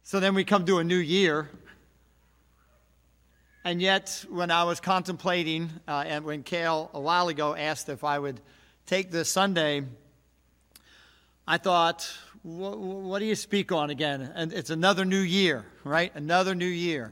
So then we come to a new year. And yet, when I was contemplating, and when Cale a while ago asked if I would take this Sunday, I thought, what do you speak on again? And it's another new year, right? Another new year.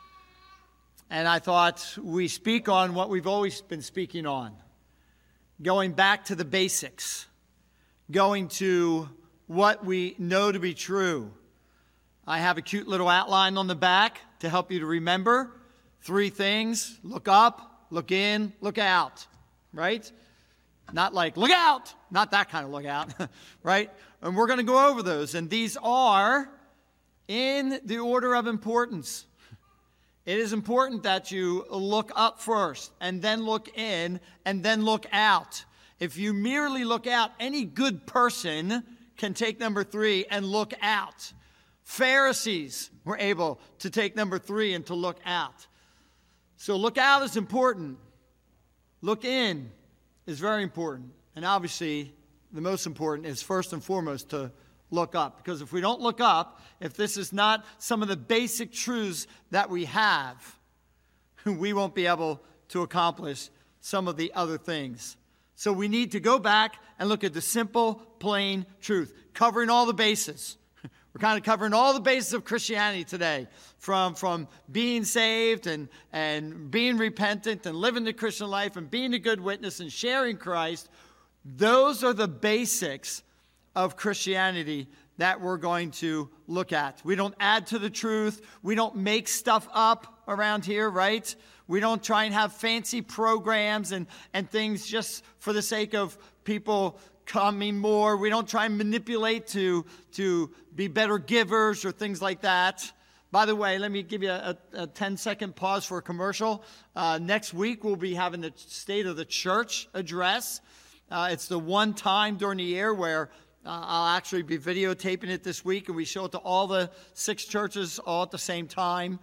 And I thought, we speak on what we've always been speaking on. Going back to the basics. Going to what we know to be true. I have a cute little outline on the back to help you to remember. 3 things: look up, look in, look out, right? Not like, look out, not that kind of look out, right? And we're going to go over those. And these are in the order of importance. It is important that you look up first, and then look in, and then look out. If you merely look out, any good person can take number 3 and look out. Pharisees were able to take number 3 and to look out. So look out is important. Look in is very important. And obviously, the most important is first and foremost to look up. Because if we don't look up, if this is not some of the basic truths that we have, we won't be able to accomplish some of the other things. So we need to go back and look at the simple, plain truth, covering all the bases. We're kind of covering all the bases of Christianity today, from being saved and being repentant and living the Christian life and being a good witness and sharing Christ. Those are the basics of Christianity that we're going to look at. We don't add to the truth. We don't make stuff up around here, right? We don't try and have fancy programs and things just for the sake of people coming more. We don't try and manipulate to be better givers or things like that. By the way, let me give you a 10-second pause for a commercial. Next week, we'll be having the State of the Church address. It's the one time during the year where I'll actually be videotaping it this week, and we show it to all the 6 churches all at the same time.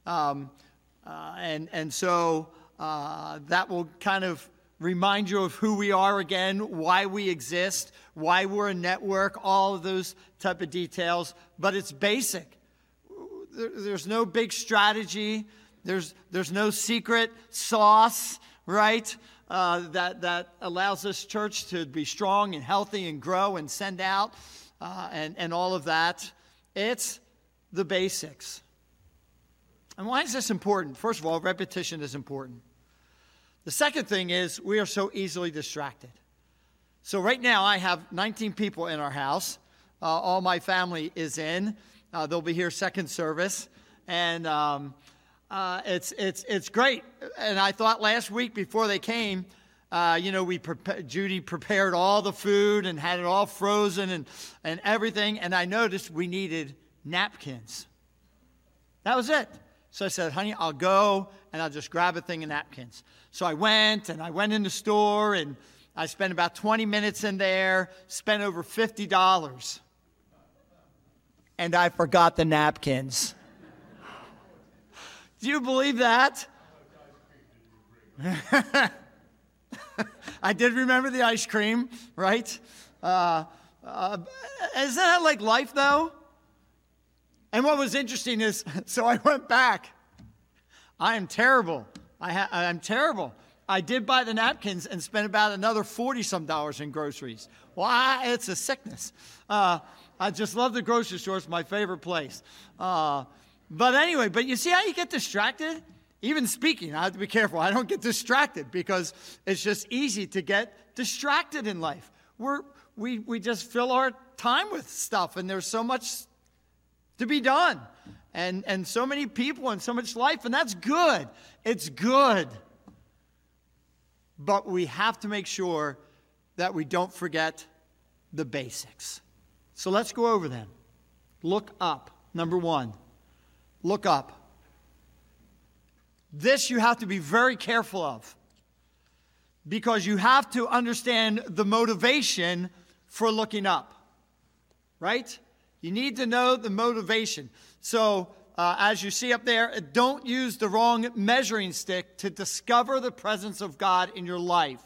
So that will kind of remind you of who we are again, why we exist, why we're a network, all of those type of details. But it's basic. There's no big strategy. There's no secret sauce, right? That allows this church to be strong and healthy and grow and send out and all of that. It's the basics. And why is this important? First of all, repetition is important. The second thing is we are so easily distracted. So right now I have 19 people in our house. All my family is in. They'll be here second service. And it's great. And I thought last week before they came, Judy prepared all the food and had it all frozen and everything. And I noticed we needed napkins. That was it. So I said, honey, I'll go and I'll just grab a thing of napkins. So I went in the store and I spent about 20 minutes in there, spent over $50. And I forgot the napkins. Do you believe that? I did remember the ice cream, right? Isn't that like life, though? And what was interesting is, so I went back. I am terrible. I'm terrible. I did buy the napkins and spent about another $40-some in groceries. Why? It's a sickness. I just love the grocery store. It's my favorite place. But anyway, but you see how you get distracted? Even speaking, I have to be careful. I don't get distracted because it's just easy to get distracted in life. We just fill our time with stuff, and there's so much to be done, and so many people and so much life, and that's good. It's good. But we have to make sure that we don't forget the basics. So let's go over them. Look up. Number 1, look up. This you have to be very careful of because you have to understand the motivation for looking up, right? You need to know the motivation. So as you see up there, don't use the wrong measuring stick to discover the presence of God in your life.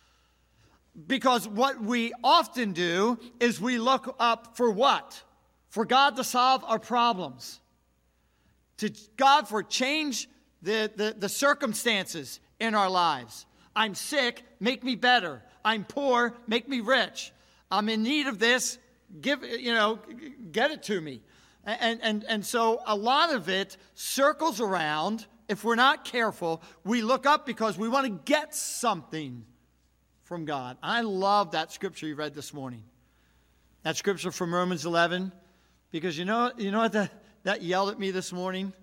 Because what we often do is we look up for what? for God to solve our problems, to God for change the circumstances in our lives. I'm sick, make me better. I'm poor, make me rich. I'm in need of this, get it to me. And so a lot of it circles around. If we're not careful, we look up because we want to get something from God. I love that scripture you read this morning. That scripture from Romans 11, because you know what that yelled at me this morning?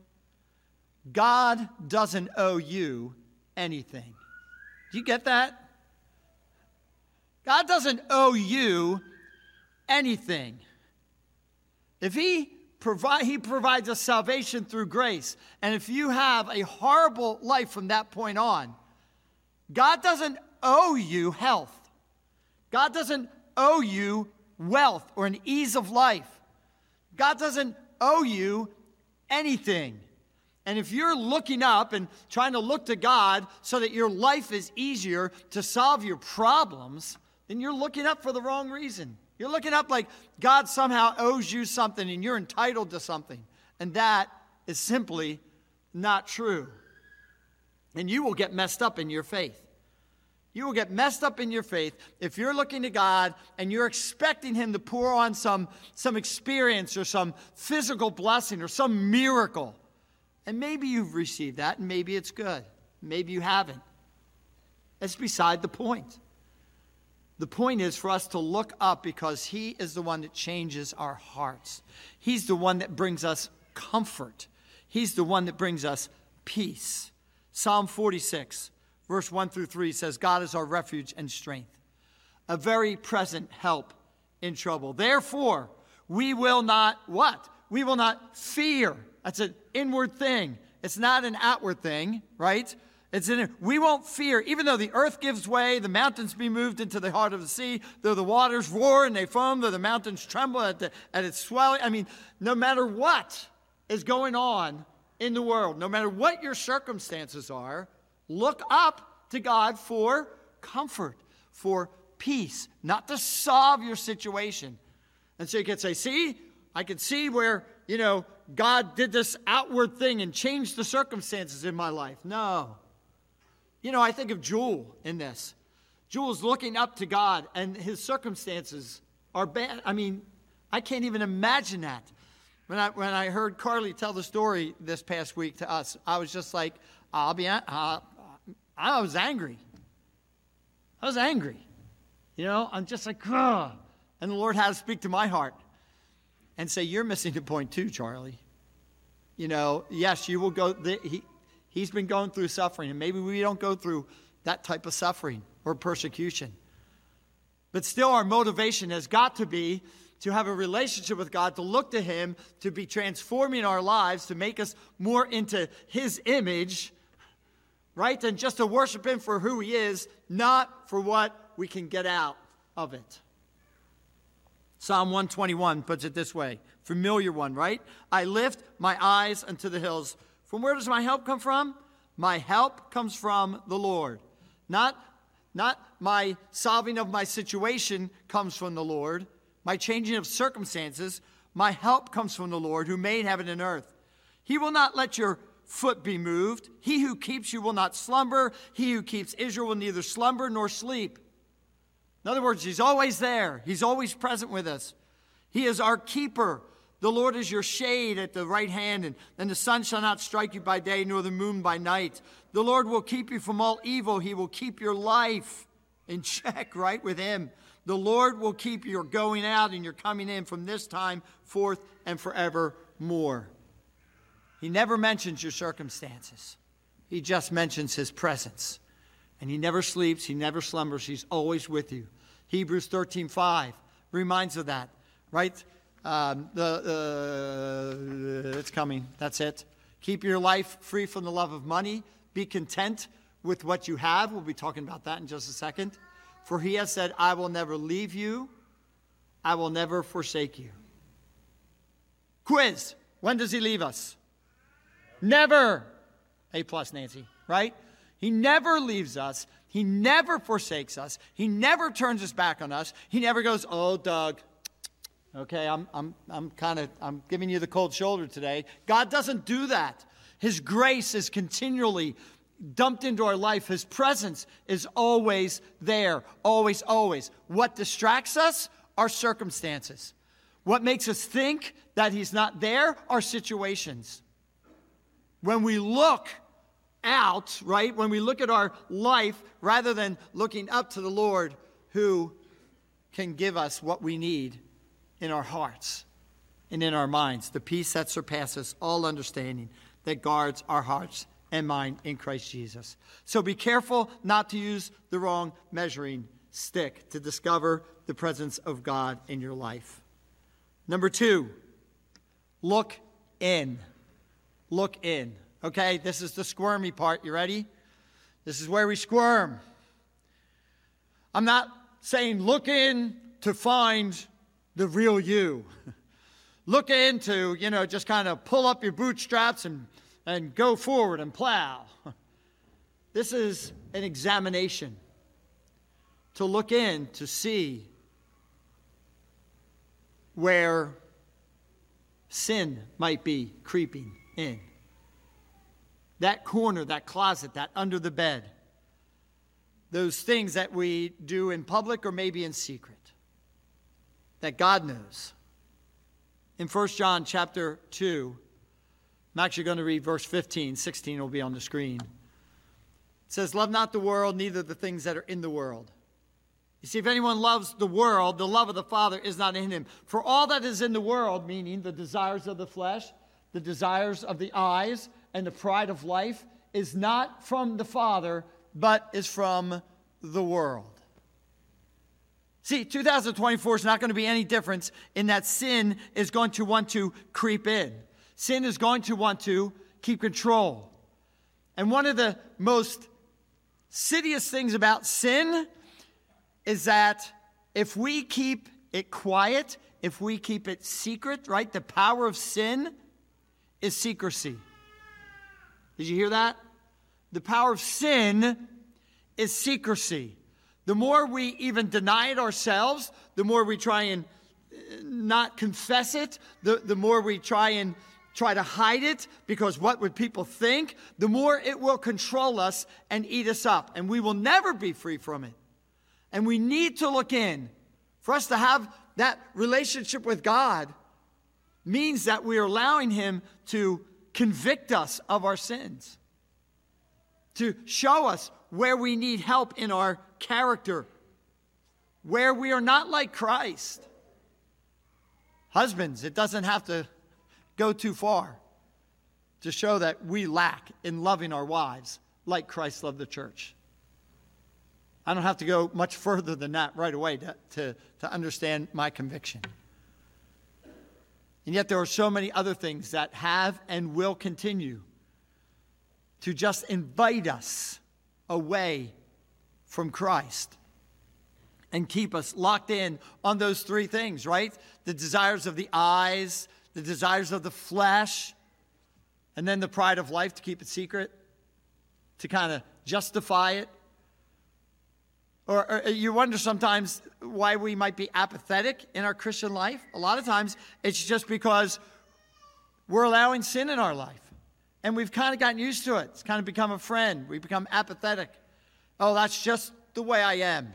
God doesn't owe you anything. Do you get that? God doesn't owe you anything. If He provides us salvation through grace, and if you have a horrible life from that point on, God doesn't owe you health. God doesn't owe you wealth or an ease of life. God doesn't owe you anything. And if you're looking up and trying to look to God so that your life is easier to solve your problems, then you're looking up for the wrong reason. You're looking up like God somehow owes you something and you're entitled to something. And that is simply not true. And you will get messed up in your faith. You will get messed up in your faith if you're looking to God and you're expecting Him to pour on some experience or some physical blessing or some miracle. And maybe you've received that, and maybe it's good. Maybe you haven't. That's beside the point. The point is for us to look up because He is the one that changes our hearts. He's the one that brings us comfort. He's the one that brings us peace. Psalm 46, verse 1 through 3 says, God is our refuge and strength, a very present help in trouble. Therefore, we will not what? We will not fear. That's an inward thing. It's not an outward thing, right? We won't fear, even though the earth gives way, the mountains be moved into the heart of the sea, though the waters roar and they foam, though the mountains tremble at its swelling. I mean, no matter what is going on in the world, no matter what your circumstances are, look up to God for comfort, for peace, not to solve your situation. And so you can say, see, I can see where, God did this outward thing and changed the circumstances in my life. No. I think of Jewel in this. Jewel's looking up to God, and his circumstances are bad. I mean, I can't even imagine that. When I heard Carly tell the story this past week to us, I was just like, I was angry. I was angry. I'm just like, ugh. And the Lord had to speak to my heart and say, you're missing the point too, Charlie. Yes, you will go. He's been going through suffering, and maybe we don't go through that type of suffering or persecution. But still, our motivation has got to be to have a relationship with God, to look to Him, to be transforming our lives, to make us more into His image, right? And just to worship Him for who He is, not for what we can get out of it. Psalm 121 puts it this way, familiar one, right? I lift my eyes unto the hills. From where does my help come from? My help comes from the Lord. Not my solving of my situation comes from the Lord. My changing of circumstances, my help comes from the Lord who made heaven and earth. He will not let your foot be moved. He who keeps you will not slumber. He who keeps Israel will neither slumber nor sleep. In other words, He's always there. He's always present with us. He is our keeper. The Lord is your shade at the right hand, and the sun shall not strike you by day, nor the moon by night. The Lord will keep you from all evil. He will keep your life in check, right, with Him. The Lord will keep your going out and your coming in from this time forth and forevermore. He never mentions your circumstances. He just mentions His presence. And He never sleeps. He never slumbers. He's always with you. Hebrews 13:5 reminds of that, right? It's coming. That's it. Keep your life free from the love of money. Be content with what you have. We'll be talking about that in just a second. For He has said, I will never leave you. I will never forsake you. Quiz. When does He leave us? Never. A+, Nancy, right? He never leaves us. He never forsakes us. He never turns His back on us. He never goes, oh, Doug, Okay, I'm giving you the cold shoulder today. God doesn't do that. His grace is continually dumped into our life. His presence is always there, always, always. What distracts us? Our circumstances. What makes us think that he's not there? Our situations. When we look out, right, when we look at our life, rather than looking up to the Lord who can give us what we need in our hearts and in our minds, the peace that surpasses all understanding, that guards our hearts and mind in Christ Jesus. So be careful not to use the wrong measuring stick to discover the presence of God in your life. Number 2, look in. Look in. Okay, this is the squirmy part. You ready? This is where we squirm. I'm not saying look in to find the real you. Look in to, just kind of pull up your bootstraps and go forward and plow. This is an examination. To look in to see where sin might be creeping in. That corner, that closet, that under the bed. Those things that we do in public or maybe in secret. That God knows. In 1 John chapter 2, I'm actually going to read verse 15. 16 will be on the screen. It says, love not the world, neither the things that are in the world. You see, if anyone loves the world, the love of the Father is not in him. For all that is in the world, meaning the desires of the flesh, the desires of the eyes, and the pride of life, is not from the Father, but is from the world. See, 2024 is not going to be any difference in that sin is going to want to creep in. Sin is going to want to keep control. And one of the most insidious things about sin is that if we keep it quiet, if we keep it secret, right? The power of sin is secrecy. Did you hear that? The power of sin is secrecy. The more we even deny it ourselves, the more we try and not confess it, the more we try to hide it, because what would people think? The more it will control us and eat us up, and we will never be free from it. And we need to look in. For us to have that relationship with God means that we are allowing him to convict us of our sins, to show us where we need help in our character, where we are not like Christ. Husbands, it doesn't have to go too far to show that we lack in loving our wives like Christ loved the church. I don't have to go much further than that right away to understand my conviction. And yet there are so many other things that have and will continue to just invite us away from Christ and keep us locked in on those 3 things, right? The desires of the eyes, the desires of the flesh, and then the pride of life, to keep it secret, to kind of justify it. Or you wonder sometimes why we might be apathetic in our Christian life. A lot of times it's just because we're allowing sin in our life. And we've kind of gotten used to it. It's kind of become a friend. We become apathetic. Oh, that's just the way I am.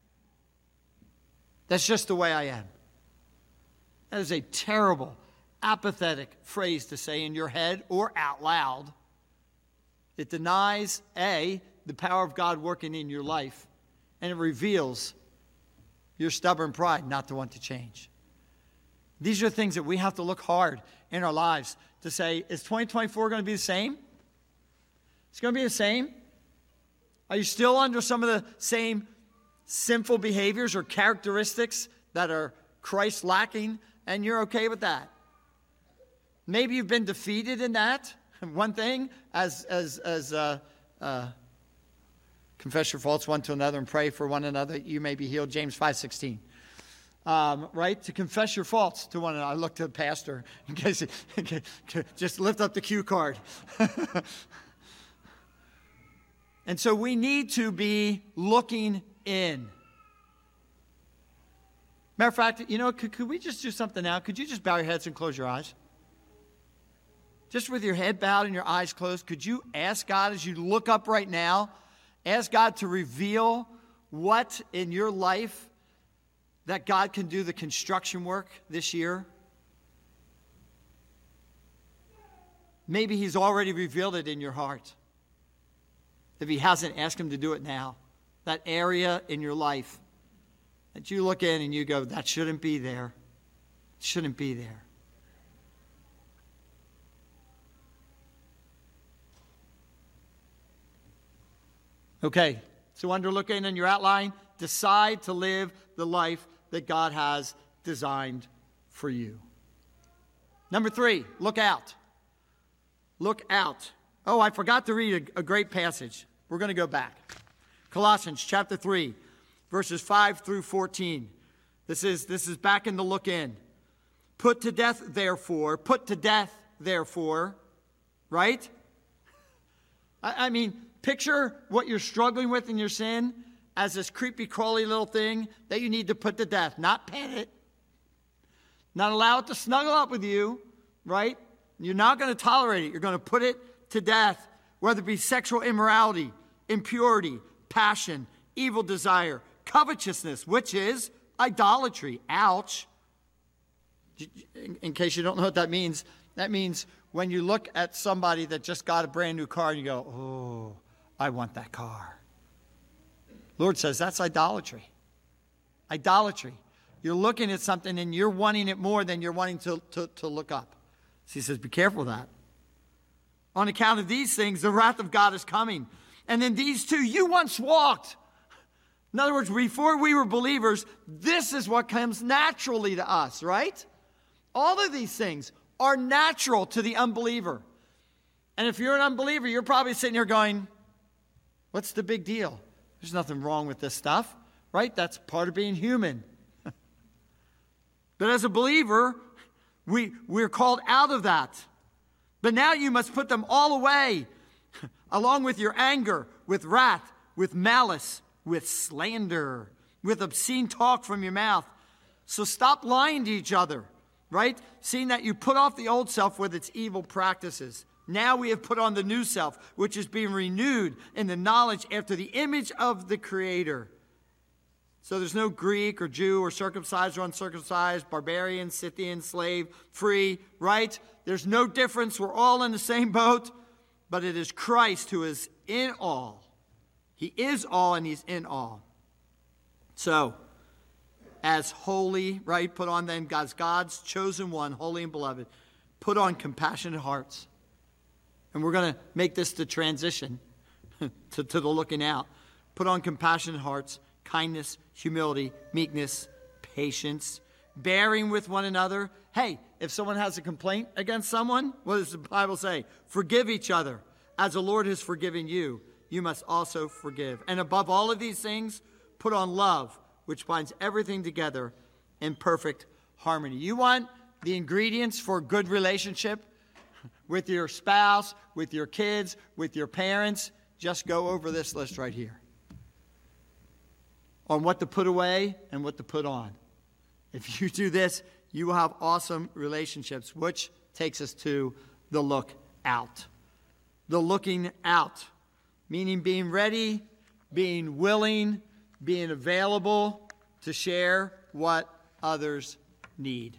That's just the way I am. That is a terrible, apathetic phrase to say in your head or out loud. It denies, A, the power of God working in your life, and it reveals your stubborn pride not to want to change. These are things that we have to look hard in our lives to say, is 2024 going to be the same? It's going to be the same? Are you still under some of the same sinful behaviors or characteristics that are Christ lacking, and you're okay with that? Maybe you've been defeated in that. One thing, as confess your faults one to another and pray for one another, you may be healed. James 5:16. Right? To confess your faults to one another. I look to the pastor in case just lift up the cue card. And so we need to be looking in. Matter of fact, could we just do something now? Could you just bow your heads and close your eyes? Just with your head bowed and your eyes closed, could you ask God as you look up right now, ask God to reveal what in your life that God can do the construction work this year? Maybe he's already revealed it in your heart. If he hasn't, ask him to do it now. That area in your life that you look in and you go, that shouldn't be there. It shouldn't be there. Okay, so under looking in your outline, decide to live the life that God has designed for you. Number 3, look out. Look out. Oh, I forgot to read a great passage. We're going to go back. Colossians chapter 3, verses 5 through 14. This is back in the look in. Put to death, therefore, right? I mean, picture what you're struggling with in your sin as this creepy, crawly little thing that you need to put to death. Not pet it. Not allow it to snuggle up with you, right? You're not going to tolerate it. You're going to put it to death, whether it be sexual immorality, impurity, passion, evil desire, covetousness, which is idolatry. Ouch. In case you don't know what that means when you look at somebody that just got a brand new car and you go, oh, I want that car. Lord says that's idolatry. Idolatry. You're looking at something and you're wanting it more than you're wanting to look up. So he says, be careful of that. On account of these things, the wrath of God is coming. And then these two, you once walked. In other words, before we were believers, this is what comes naturally to us, right? All of these things are natural to the unbeliever. And if you're an unbeliever, you're probably sitting here going, what's the big deal? There's nothing wrong with this stuff, right? That's part of being human. But as a believer, we're called out of that. But now you must put them all away, along with your anger, with wrath, with malice, with slander, with obscene talk from your mouth. So stop lying to each other, right? Seeing that you put off the old self with its evil practices. Now we have put on the new self, which is being renewed in the knowledge after the image of the Creator. So there's no Greek or Jew or circumcised or uncircumcised, barbarian, Scythian, slave, free, right? There's no difference. We're all in the same boat, but it is Christ who is in all. He is all and he's in all. So, as holy, right? Put on then God's chosen one, holy and beloved. Put on compassionate hearts. And we're going to make this the transition to the looking out. Put on compassionate hearts, kindness, humility, meekness, patience, bearing with one another. Hey, if someone has a complaint against someone, what does the Bible say? Forgive each other. As the Lord has forgiven you, you must also forgive. And above all of these things, put on love, which binds everything together in perfect harmony. You want the ingredients for a good relationship with your spouse, with your kids, with your parents? Just go over this list right here on what to put away and what to put on. If you do this, you will have awesome relationships, which takes us to the look out. The looking out, meaning being ready, being willing, being available to share what others need.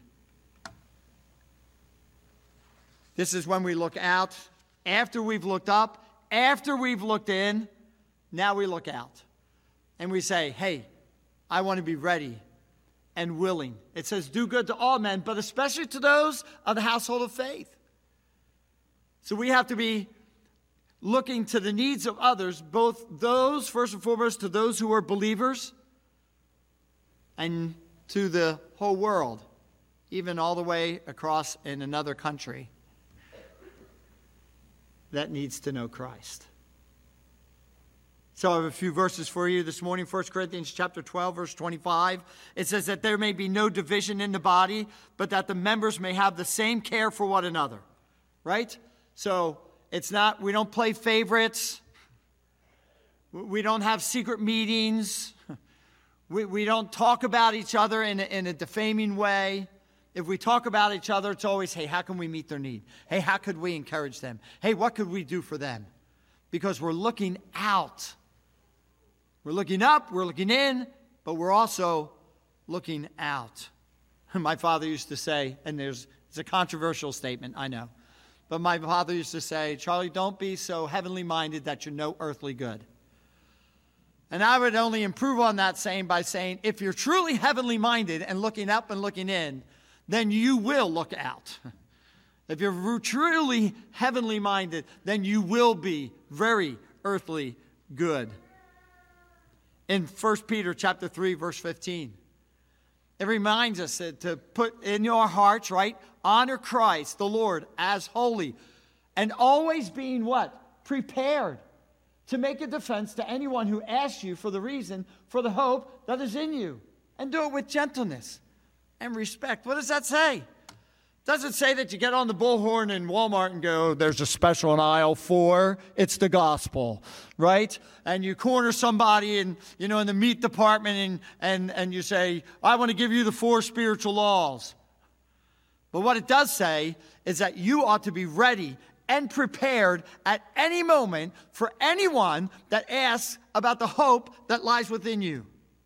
This is when we look out. After we've looked up, after we've looked in, now we look out. And we say, hey, I want to be ready and willing. It says, do good to all men, but especially to those of the household of faith. So we have to be looking to the needs of others, both those, first and foremost, to those who are believers and to the whole world, even all the way across in another country that needs to know Christ. So I have a few verses for you this morning. 1 Corinthians chapter 12, verse 25. It says that there may be no division in the body, but that the members may have the same care for one another. Right? So it's not, we don't play favorites. We don't have secret meetings. We don't talk about each other in a defaming way. If we talk about each other, it's always, hey, how can we meet their need? Hey, how could we encourage them? Hey, what could we do for them? Because we're looking out. We're looking up, we're looking in, but we're also looking out. My father used to say, and it's a controversial statement, I know, but my father used to say, Charlie, don't be so heavenly minded that you're no earthly good. And I would only improve on that saying by saying, if you're truly heavenly minded and looking up and looking in, then you will look out. If you're truly heavenly minded, then you will be very earthly good. In 1 Peter chapter 3, verse 15, it reminds us to put in your hearts, right? Honor Christ, the Lord, as holy. And always being what? Prepared to make a defense to anyone who asks you for the reason, for the hope that is in you. And do it with gentleness and respect. What does that say? Does it say that you get on the bullhorn in Walmart and go, there's a special in aisle 4, it's the gospel, right? And you corner somebody in the meat department and you say, I want to give you the 4 spiritual laws. But what it does say is that you ought to be ready and prepared at any moment for anyone that asks about the hope that lies within you.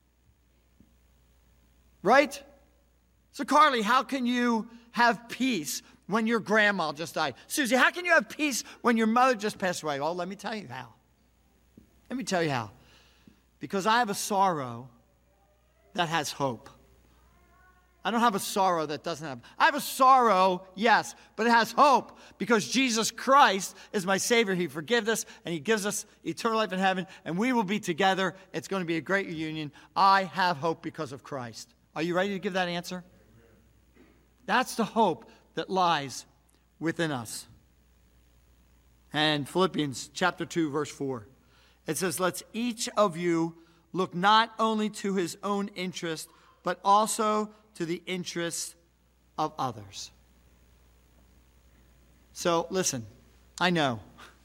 Right? So Carly, how can you have peace when your grandma just died? Susie, how can you have peace when your mother just passed away? Well, let me tell you how. Let me tell you how. Because I have a sorrow that has hope. I don't have a sorrow that doesn't have. I have a sorrow, yes, but it has hope because Jesus Christ is my Savior. He forgives us and He gives us eternal life in heaven, and we will be together. It's going to be a great reunion. I have hope because of Christ. Are you ready to give that answer? That's the hope that lies within us. And Philippians chapter 2, verse 4. It says, let each of you look not only to his own interest, but also to the interests of others. So, listen, I know.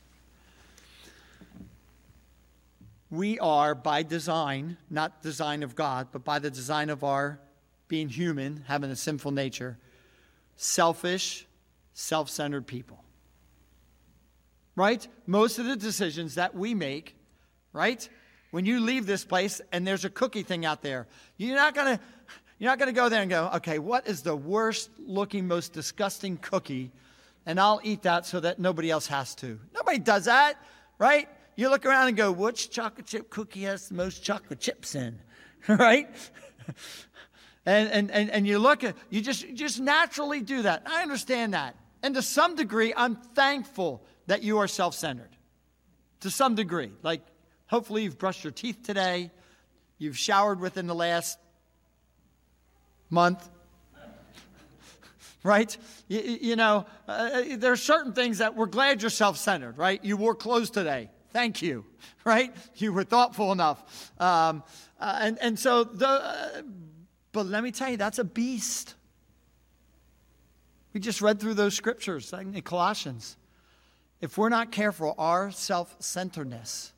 We are by design, not design of God, but by the design of our being human, having a sinful nature, selfish, self-centered people. Right? Most of the decisions that we make, right? When you leave this place and there's a cookie thing out there, you're not going to go there and go, okay, what is the worst looking, most disgusting cookie? And I'll eat that so that nobody else has to. Nobody does that, right? You look around and go, which chocolate chip cookie has the most chocolate chips in? Right? And you look at, you just naturally do that. I understand that. And to some degree, I'm thankful that you are self-centered. To some degree. Like, hopefully you've brushed your teeth today. You've showered within the last month. Right? There are certain things that we're glad you're self-centered, right? You wore clothes today. Thank you. Right? You were thoughtful enough. But let me tell you, that's a beast. We just read through those scriptures in Colossians. If we're not careful, our self-centeredness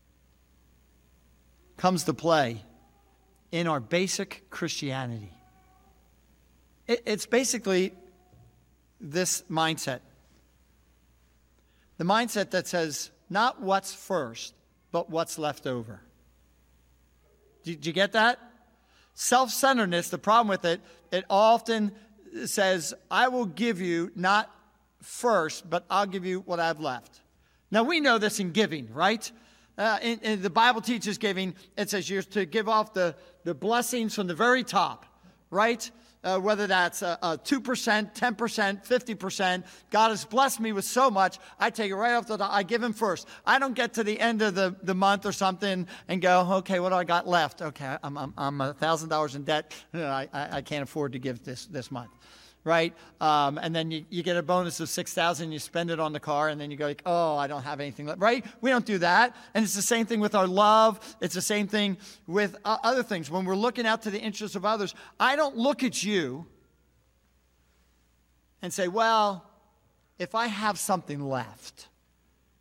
comes to play in our basic Christianity. It's basically this mindset. The mindset that says, not what's first, but what's left over. Did you get that? Self-centeredness, the problem with it, it often says, I will give you not first, but I'll give you what I've left. Now, we know this in giving, right? In the Bible teaches giving. It says you're to give off the blessings from the very top, right? Whether that's 2%, 10%, 50%. God has blessed me with so much, I take it right off the top. I give Him first. I don't get to the end of the month or something and go, okay, what do I got left? Okay, I'm $1,000 in debt. I can't afford to give this month. Right? And then you get a bonus of $6,000, you spend it on the car, and then you go like, oh, I don't have anything left. Right? We don't do that. And it's the same thing with our love. It's the same thing with other things. When we're looking out to the interests of others, I don't look at you and say, well, if I have something left,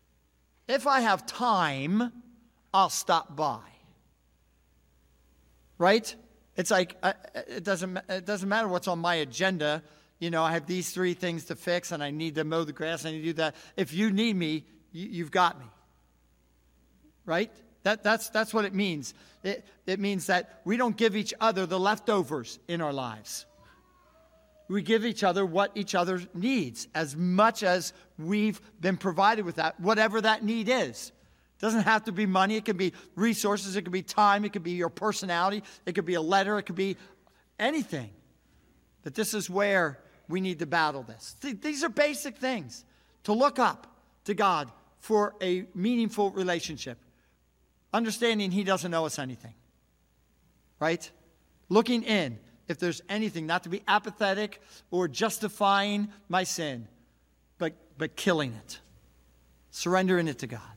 if I have time, I'll stop by. right? It's like, it doesn't matter what's on my agenda. You know, I have these 3 things to fix, and I need to mow the grass, I need to do that. If you need me, you've got me, right? That's what it means. It means that we don't give each other the leftovers in our lives. We give each other what each other needs, as much as we've been provided with that, whatever that need is. It doesn't have to be money. It can be resources. It could be time. It could be your personality. It could be a letter. It could be anything. But this is where we need to battle this. These are basic things. To look up to God for a meaningful relationship. Understanding He doesn't owe us anything. Right? Looking in, if there's anything, not to be apathetic or justifying my sin, but killing it. Surrendering it to God.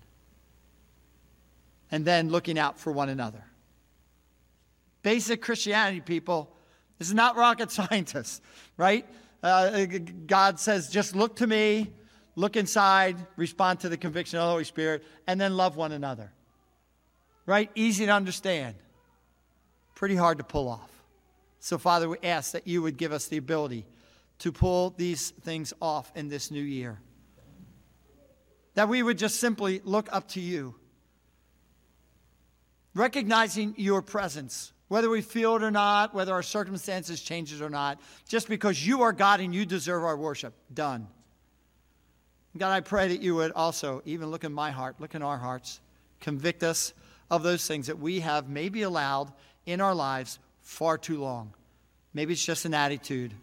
And then looking out for one another. Basic Christianity, people. This is not rocket scientists, right? God says, just look to me, look inside, respond to the conviction of the Holy Spirit, and then love one another. Right? Easy to understand. Pretty hard to pull off. So, Father, we ask that you would give us the ability to pull these things off in this new year. That we would just simply look up to you. Recognizing your presence, whether we feel it or not, whether our circumstances change it or not, just because you are God and you deserve our worship. Done. God, I pray that you would also, even look in my heart, look in our hearts, convict us of those things that we have maybe allowed in our lives far too long. Maybe it's just an attitude.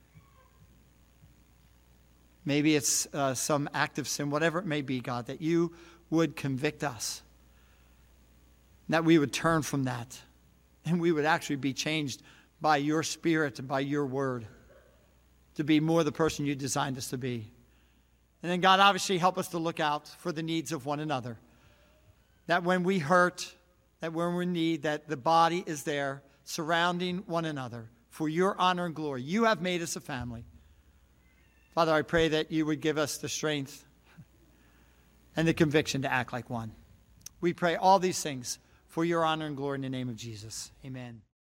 Maybe it's some act of sin, whatever it may be, God, that you would convict us. That we would turn from that. And we would actually be changed by your Spirit and by your word to be more the person you designed us to be. And then, God, obviously help us to look out for the needs of one another. That when we hurt, that when we're in need, that the body is there surrounding one another for your honor and glory. You have made us a family. Father, I pray that you would give us the strength and the conviction to act like one. We pray all these things for your honor and glory in the name of Jesus. Amen.